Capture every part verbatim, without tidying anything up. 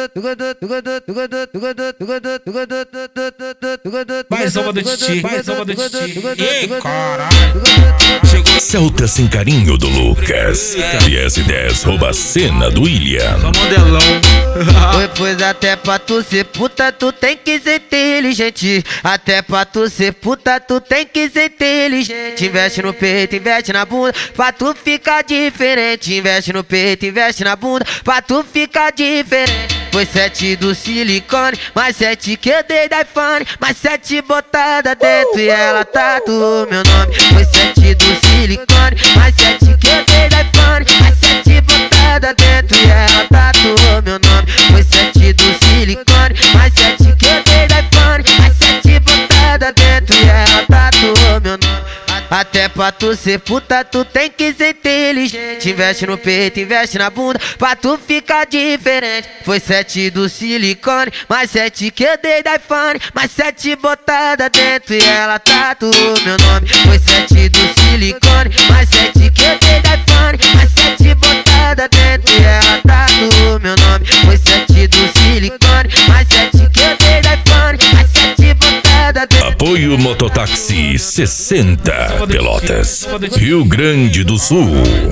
Mais uma do Titi, mais uma do Titi. Ei, caralho. Chegou. Celta sem carinho do Lucas. E S dez rouba a cena do William. Só modelão. Oi, pois até pra tu ser puta, tu tem que ser inteligente. Até pra tu ser puta, tu tem que ser inteligente. Investe no peito, investe na bunda, pra tu ficar diferente. Investe no peito, investe na bunda, pra tu ficar diferente. Foi sete do silicone, mais sete que eu dei da iPhone, mais sete botada dentro e ela tatuou meu nome. Foi sete do silicone, mais sete que eu dei da iPhone, mais sete botada dentro e ela tatuou meu nome. Foi sete do silicone, mais sete que eu dei da iPhone, mais sete botada dentro e ela tatuou meu nome. Até pra tu ser puta, tu tem que ser inteligente. Investe no peito, investe na bunda, pra tu ficar diferente. Foi sete do silicone, mais sete que eu dei da iPhone, mais sete botada dentro e ela tatuou meu nome. Foi sete do silicone, mais sete que eu dei da iPhone, mais sete botada dentro e ela tatuou meu nome. Foi sete do silicone, mais sete que eu dei da iPhone, mais sete botada dentro. Apoio Mototáxi sessenta Pelotas, Rio Grande do Sul.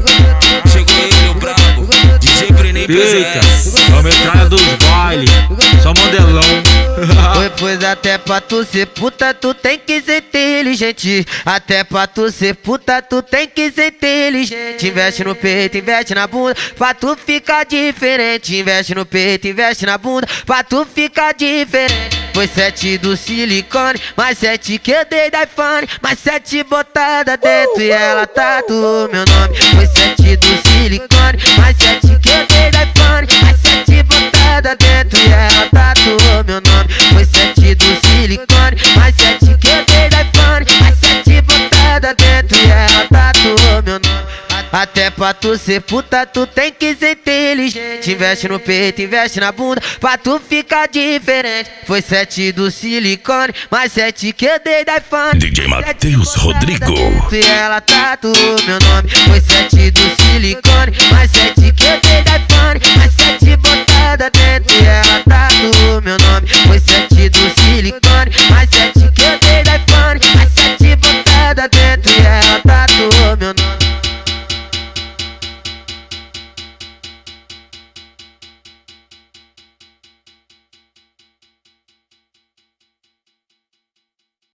Chegou ele, o brabo. D J Brenem presente. Vamos entrar dos baile. Só modelão. Oi, pois até pra tu ser puta, tu tem que ser inteligente. Até pra tu ser puta, tu tem que ser inteligente. Investe no peito, investe na bunda, pra tu ficar diferente. Investe no peito, investe na bunda, pra tu ficar diferente. Foi sete do silicone, mais sete que eu dei da iPhone, mais sete botada dentro e ela tatuou meu nome. Foi sete do silicone, mais sete que eu dei da iPhone, mais sete botada dentro e ela tatuou meu nome. Foi sete do silicone, mais sete que eu dei da iPhone, mais sete botada dentro e ela tatuou meu nome. Até pra tu ser puta, tu tem que ser inteligente. Investe no peito, investe na bunda, pra tu ficar diferente. Foi sete do silicone, mais sete que eu dei da iPhone, D J Matheus Rodrigo. E ela tatuou meu nome. Foi sete do silicone, mais sete que eu dei da iPhone,